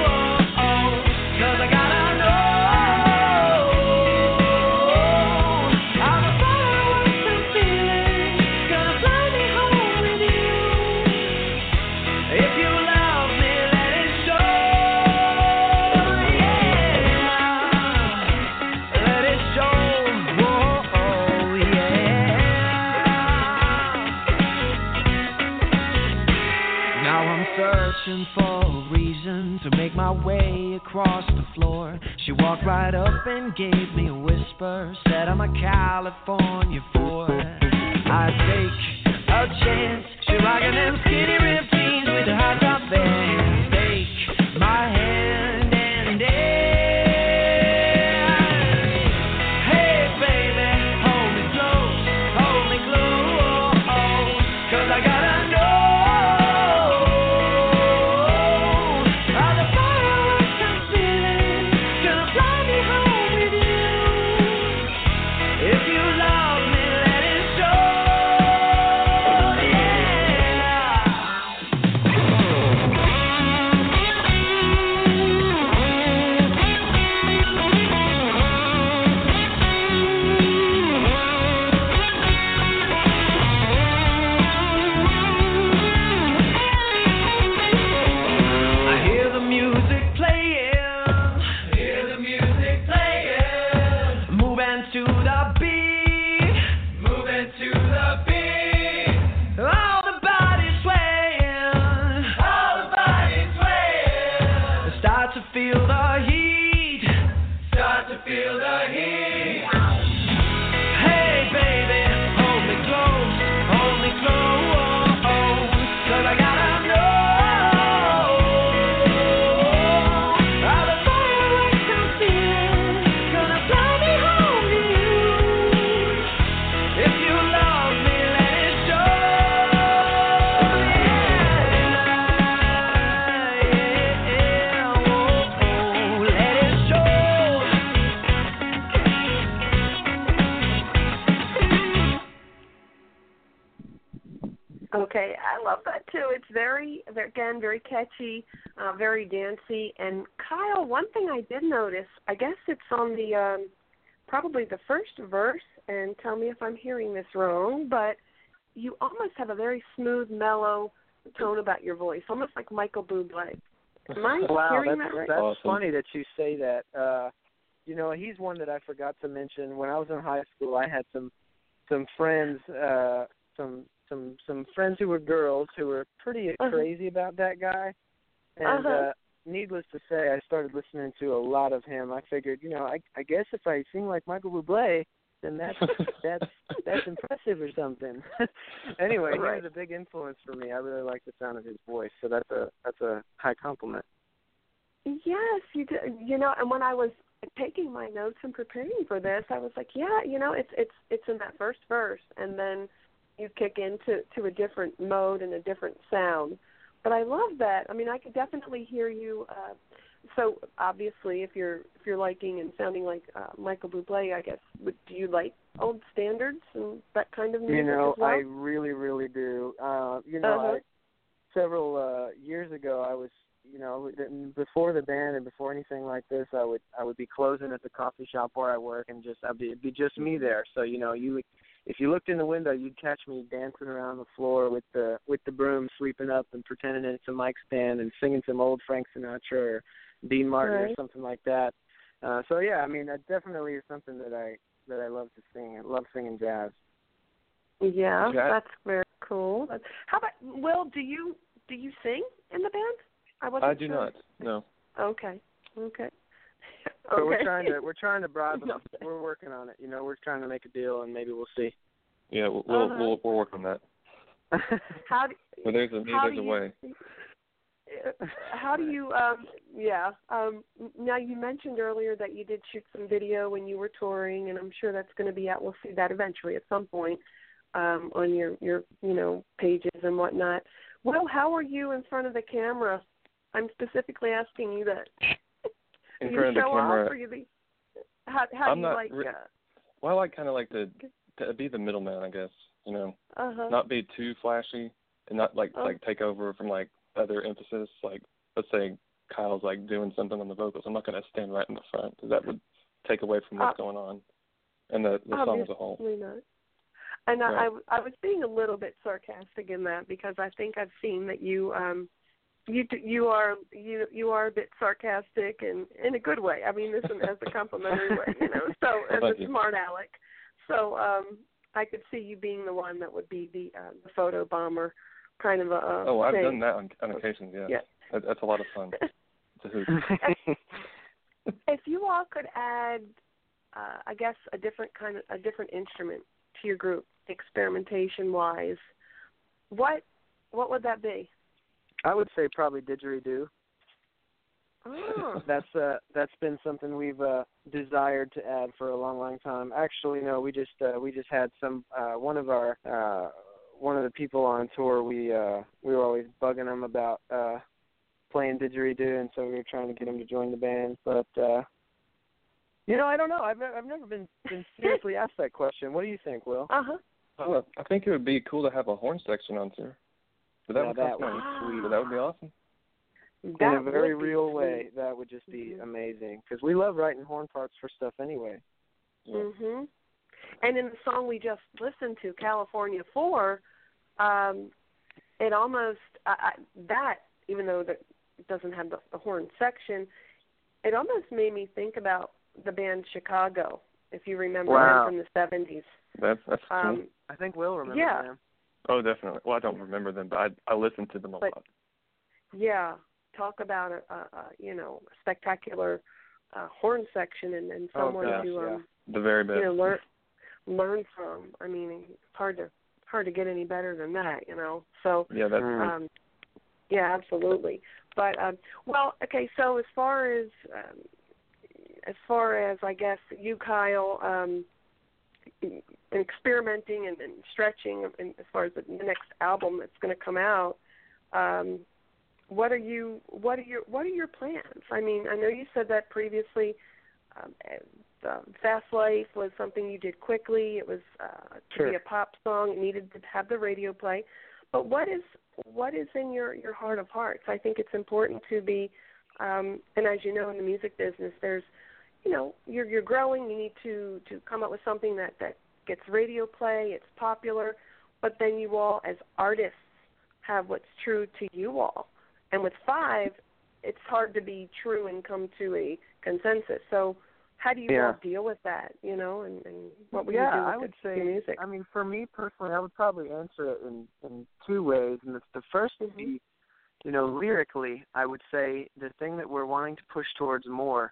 G: Now I'm searching for a reason to make my way across the floor. She walked right up and gave me a whisper, said I'm a California boy. I take a chance. She rockin' them skinny ripped jeans with the high top bands. Take my hand and dance. Hey baby, hold me close, cause I gotta know how the fireworks I'm feeling gonna fly me home with you. If you love me, let it show. I hear the music playing, moving to the beat, all the bodies swaying, start to feel the heat, Hey baby, hold me close, cause I gotta know how the fireworks I'm feeling gonna fly me home to you. If you love me, let it show. Let it show.
B: Okay, I love that too. It's very catchy, very dancey. And Kyle, one thing I did notice, I guess it's on the probably the first verse, and tell me if I'm hearing this wrong, but you almost have a very smooth, mellow tone about your voice, almost like Michael Bublé. Am I hearing that right?
C: That's
D: Awesome.
C: funny that you say that. You know, he's one that I forgot to mention. When I was in high school, I had some friends, some friends who were girls who were pretty crazy about that guy. And needless to say, I started listening to a lot of him. I figured, you know, I guess if I sing like Michael Bublé, then that's impressive or something. Anyway, he was a big influence for me. I really like the sound of his voice, so that's a high compliment.
B: Yes, you do. You know, and when I was taking my notes and preparing for this, I was like, yeah, you know, it's in that first verse, and then you kick into a different mode and a different sound. But I love that. I mean, I could definitely hear you. So obviously, if you're liking and sounding like Michael Bublé, I guess, do you like old standards and that kind of music?
C: You know,
B: as well?
C: I really, really do. You know, several years ago, I was, you know, before the band and before anything like this, I would be closing at the coffee shop where I work, and it'd be just me there. So, you know, if you looked in the window, you'd catch me dancing around the floor with the broom, sweeping up and pretending it's a mic stand and singing some old Frank Sinatra or Dean Martin or something like that. So yeah, I mean, that definitely is something that I love to sing. I love singing jazz.
B: Yeah, that's very cool. How about Will? Do you sing in the band?
D: I do not. No.
B: Okay.
C: But we're trying to broaden. We're working on it. You know, we're trying to make a deal, and maybe we'll see.
D: Yeah, we'll work on that.
B: How do,
D: well, there's a way.
B: How do you? Now you mentioned earlier that you did shoot some video when you were touring, and I'm sure that's going to be out. We'll see that eventually at some point on your pages and whatnot. Well, how are you in front of the camera? I'm specifically asking you that.
D: In front of the camera.
B: How do you like that?
D: Well, I kind of like to be the middleman, I guess. You know, not be too flashy and not like take over from like other emphasis. Like, let's say Kyle's like doing something on the vocals. I'm not going to stand right in the front because that would take away from what's going on and the song as a whole.
B: Not. And right. I was being a little bit sarcastic in that because I think I've seen that you are a bit sarcastic and in a good way. I mean this as a complimentary way, you know. So as a smart aleck. So I could see you being the one that would be the photo bomber kind of a
D: Oh, I've
B: thing.
D: done that on occasion, yes.
B: Yeah.
D: That's a lot of fun. It's a hoot.
B: If you all could add, I guess, a different instrument to your group, experimentation-wise, what would that be?
C: I would say probably didgeridoo.
B: Oh.
C: That's been something we've desired to add for a long time. Actually, no, we just had some one of the people on tour. We were always bugging him about playing didgeridoo, and so we were trying to get him to join the band. But I don't know. I've never been seriously asked that question. What do you think, Will?
D: Well, I think it would be cool to have a horn section on tour. But that would be sweet. But that would be awesome.
C: In a very real way, that would just be amazing. Because we love writing horn parts for stuff anyway.
D: Yeah.
B: Mhm. And in the song we just listened to, California 4, it almost that, even though it doesn't have the horn section, it almost made me think about the band Chicago, if you remember them from the 70s.
D: That's cool.
C: I think Will remembers them.
D: Oh, definitely. Well, I don't remember them, but I listened to them a lot.
B: Yeah, talk about a spectacular horn section and someone to
D: the very best.
B: Learn from. I mean, it's hard to get any better than that, So
D: yeah, that's
B: yeah, absolutely. But okay. So as far as I guess you, Kyle, experimenting and stretching, and as far as the next album that's going to come out, what are your plans? I mean, I know you said that previously. Fast Life was something you did quickly. It was to be a pop song. It needed to have the radio play. But what is in your heart of hearts? I think it's important to be, and as you know, in the music business, there's, you're growing. You need to come up with something that gets radio play. It's popular, but then you all, as artists, have what's true to you all. And with 5, it's hard to be true and come to a consensus. So how do you all deal with that, and what would you do with your music?
C: I mean, for me personally, I would probably answer it in 2 ways. And the first would be, lyrically, I would say the thing that we're wanting to push towards more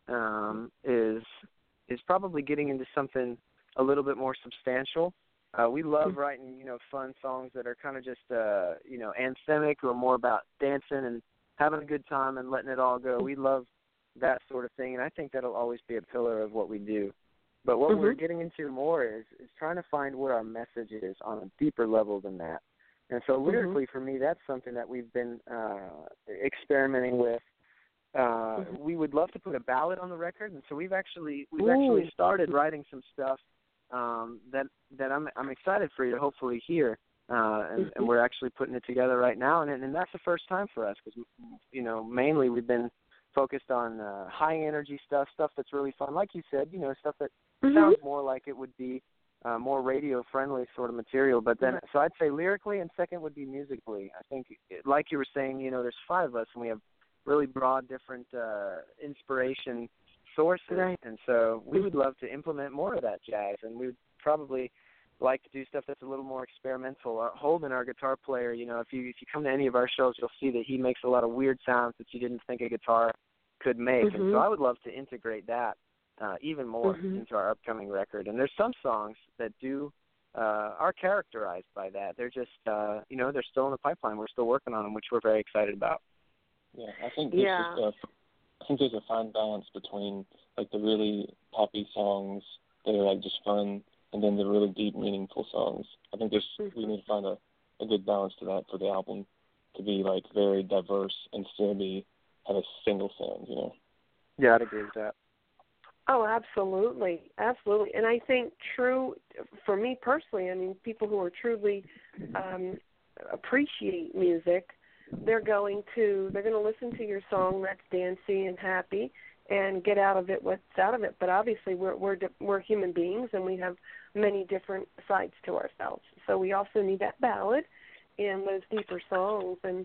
C: is probably getting into something a little bit more substantial. We love writing, fun songs that are kind of just, anthemic or more about dancing and having a good time and letting it all go. We love that sort of thing, and I think that'll always be a pillar of what we do. But what we're getting into more is trying to find what our message is on a deeper level than that. And so lyrically, for me, that's something that we've been experimenting with. We would love to put a ballad on the record, and so we've actually started writing some stuff that I'm excited for you to hopefully hear, and we're actually putting it together right now, and that's the first time for us because mainly we've been focused on high energy stuff that's really fun, like you said, stuff that sounds more like it would be more radio friendly sort of material. But then, so I'd say lyrically, and second would be musically. I think, like you were saying, there's 5 of us, and we have really broad, different inspiration sources, and so we would love to implement more of that jazz, and we would probably like to do stuff that's a little more experimental. Holden, our guitar player, if you come to any of our shows, you'll see that he makes a lot of weird sounds that you didn't think a guitar could make, and so I would love to integrate that even more into our upcoming record. And there's some songs that are characterized by that. They're just, they're still in the pipeline. We're still working on them, which we're very excited about.
D: Yeah, I think there's a fine balance between like the really poppy songs that are like just fun, and then the really deep, meaningful songs. I think we need to find a good balance to that for the album to be like very diverse and still have a single sound,
C: Yeah, I'd agree with that.
B: Oh, absolutely. And I think for me personally, I mean, people who are truly appreciate music, they're going to listen to your song that's dancey and happy and get out of it what's out of it. But obviously we're human beings, and we have many different sides to ourselves. So we also need that ballad and those deeper songs. And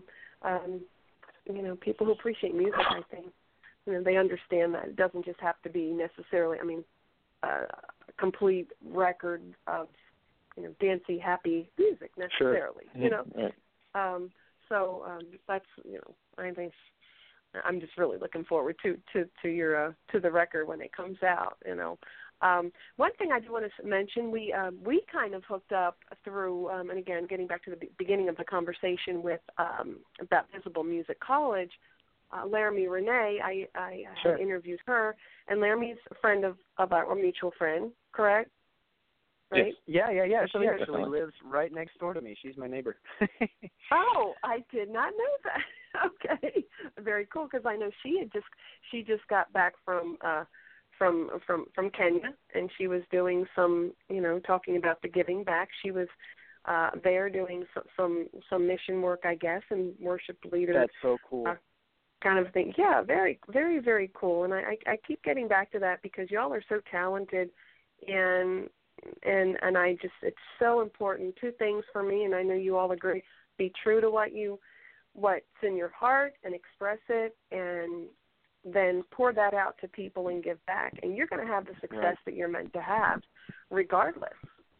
B: people who appreciate music, I think, they understand that it doesn't just have to be necessarily, a complete record of, dancey, happy music necessarily.
D: Sure. Right.
B: That's, I think I'm just really looking forward to your to the record when it comes out. One thing I do want to mention, we kind of hooked up through, and again, getting back to the beginning of the conversation with about Visible Music College. Laramie Renee, I
C: Sure.
B: had interviewed her, and Laramie's a friend of our mutual friend, correct? Right?
C: Yes. Yeah.
B: So
C: She actually lives right next door to me. She's my neighbor.
B: Oh, I did not know that. Okay, very cool. Because I know she just got back from Kenya, and she was doing some, talking about the giving back. She was there doing some mission work, I guess, and worship leader.
C: That's so cool.
B: Kind of thing. Yeah, very, very, very cool. And I keep getting back to that because y'all are so talented, and I just, it's so important. Two things for me, and I know you all agree: be true to what's in your heart and express it, and then pour that out to people and give back. And you're going to have the success that you're meant to have, regardless.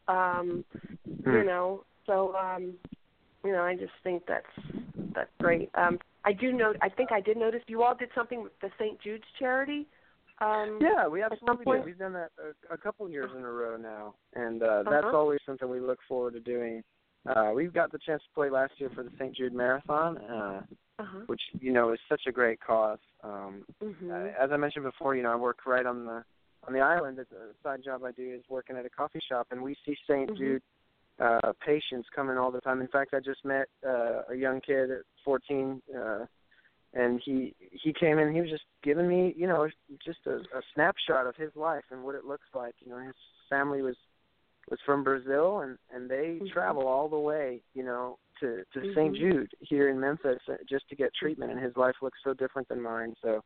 B: I just think that's great. I think I did notice you all did something with the St. Jude's charity.
C: Yeah, we absolutely did. We've done that a couple years in a row now, and that's always something we look forward to doing. We've got the chance to play last year for the St. Jude Marathon, which is such a great cause. As I mentioned before, I work right on the island. It's a side job I do is working at a coffee shop, and we see St. Jude patients coming all the time. In fact, I just met a young kid at 14, and he came in. He was just giving me, just a snapshot of his life and what it looks like. His family was from Brazil, and they travel all the way, to St. Jude here in Memphis just to get treatment, and his life looks so different than mine. So,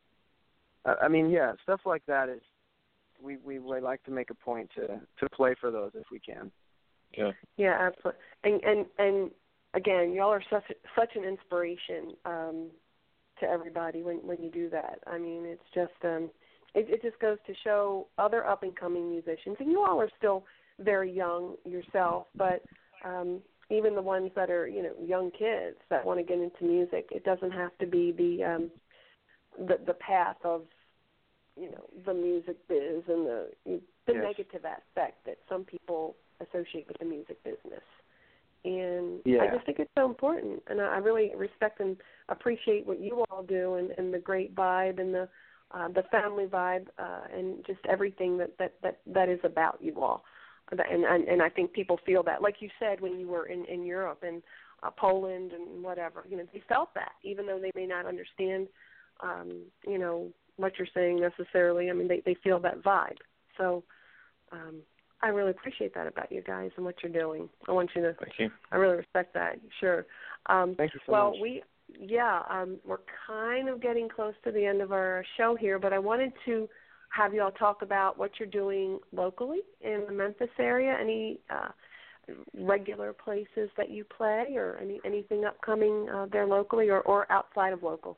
C: stuff like that is we like to make a point to play for those if we can.
D: Yeah.
B: Yeah, absolutely. And again, y'all are such an inspiration to everybody when you do that. I mean, it's just it just goes to show other up and coming musicians, and you all are still very young yourself, but even the ones that are young kids that want to get into music, it doesn't have to be the path of the music biz and the negative aspect that some people associate with the music business. And I just think it's so important, and I really respect and appreciate what you all do, and the great vibe and the family vibe, and just everything that is about you all. And I think people feel that, like you said, when you were in Europe and Poland and whatever, they felt that, even though they may not understand, what you're saying necessarily. I mean, they feel that vibe. So I really appreciate that about you guys and what you're doing. I want you to.
D: Thank you.
B: I really respect that. Sure.
C: Thank you so much.
B: We're kind of getting close to the end of our show here, but I wanted to have you all talk about what you're doing locally in the Memphis area. Any regular places that you play, or anything upcoming there locally or outside of local?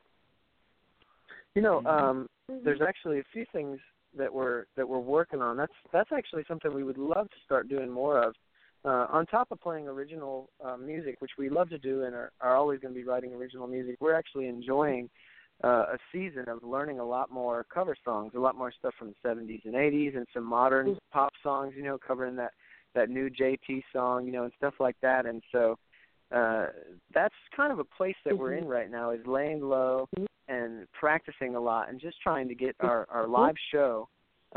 C: There's actually a few things that we're working on. That's actually something we would love to start doing more of. On top of playing original music, which we love to do and are always going to be writing original music, we're actually enjoying a season of learning a lot more cover songs, a lot more stuff from the 70s and 80s, and some modern pop songs, covering that new JT song, and stuff like that. And so that's kind of a place that we're in right now, is laying low and practicing a lot and just trying to get our live show,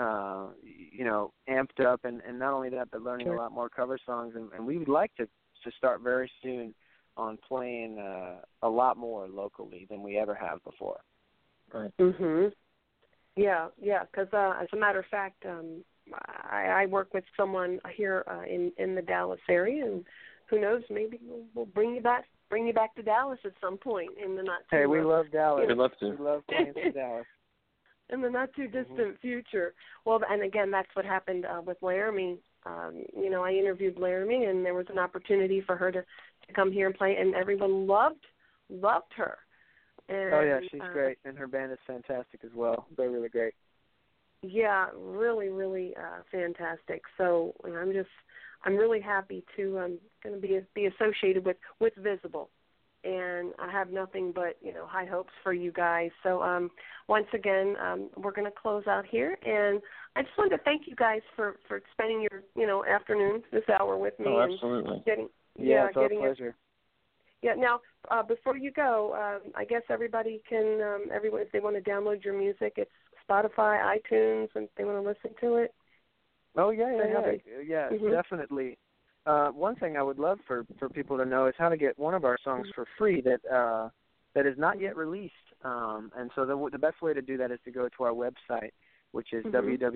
C: amped up. And not only that, but learning a lot more cover songs. And we would like to start very soon on playing a lot more locally than we ever have before.
D: Right.
B: Yeah, because as a matter of fact, I work with someone here in the Dallas area, and who knows, maybe we'll bring you back to Dallas at some point in the not too.
C: Hey, we love Dallas.
D: We'd love to.
C: We love playing for Dallas.
B: In the not too distant future. Well, and again, that's what happened with Laramie. I interviewed Laramie, and there was an opportunity for her to come here and play, and everyone loved her. And,
C: oh yeah, she's great, and her band is fantastic as well. They're really great.
B: Yeah, really, really fantastic. So I'm really happy to going to be associated with Visible, and I have nothing but, high hopes for you guys. So once again, we're going to close out here, and I just wanted to thank you guys for spending your, afternoon, this hour with me.
D: Oh, absolutely.
B: And
C: it's our pleasure.
B: Yeah. Now, before you go, I guess everybody can, everyone, if they want to download your music, it's Spotify, iTunes, and if they want to listen to it.
C: Oh, yeah,
B: Mm-hmm.
C: Definitely. One thing I would love for people to know is how to get one of our songs for free that is not yet released. And so the best way to do that is to go to our website, which is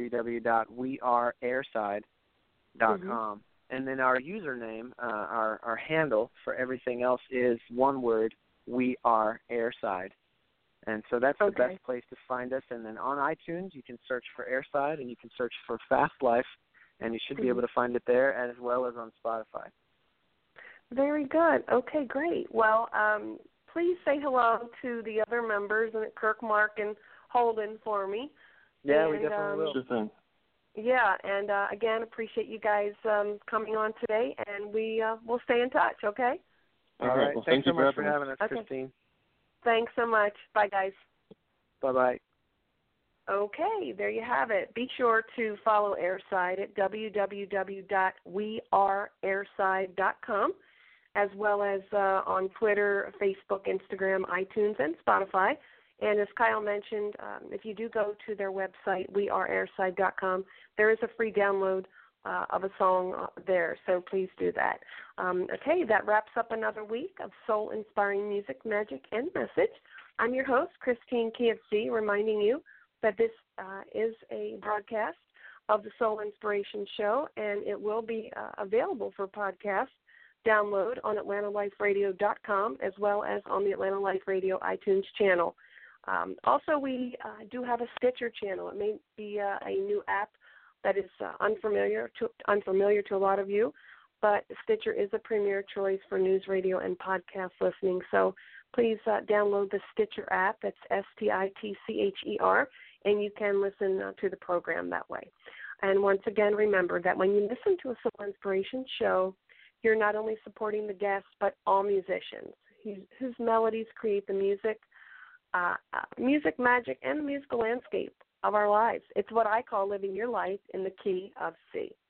C: www.weareairside.com. And then our username, our handle for everything else is one word, We Are Airside. And so that's the best place to find us. And then on iTunes, you can search for Airside, and you can search for Fast Life, and you should be able to find it there as well as on Spotify.
B: Very good. Okay, great. Well, please say hello to the other members, and Kirk, Mark, and Holden for me.
C: Yeah, we definitely will.
D: Sure thing.
B: Yeah, and again, appreciate you guys coming on today, and we'll stay in touch, okay?
C: All right.
D: Well,
C: Thanks so much for
D: having
C: having us,
B: Okay.
C: Christine.
B: Thanks so much. Bye, guys.
C: Bye-bye.
B: Okay, there you have it. Be sure to follow Airside at www.weareairside.com, as well as on Twitter, Facebook, Instagram, iTunes, and Spotify. And as Kyle mentioned, if you do go to their website, weareairside.com, there is a free download of a song there, so please do that. Okay, that wraps up another week of soul-inspiring music, magic, and message. I'm your host, Christine KFC, reminding you that this is a broadcast of the Soul Inspiration Show, and it will be available for podcast download on AtlantaLifeRadio.com as well as on the Atlanta Life Radio iTunes channel. Also, we do have a Stitcher channel. It may be a new app that is unfamiliar to a lot of you, but Stitcher is a premier choice for news, radio, and podcast listening. So please download the Stitcher app. That's STITCHER, and you can listen to the program that way. And once again, remember that when you listen to a Soul Inspiration show, you're not only supporting the guests, but all musicians whose melodies create the music, magic, and the musical landscape of our lives. It's what I call living your life in the key of C.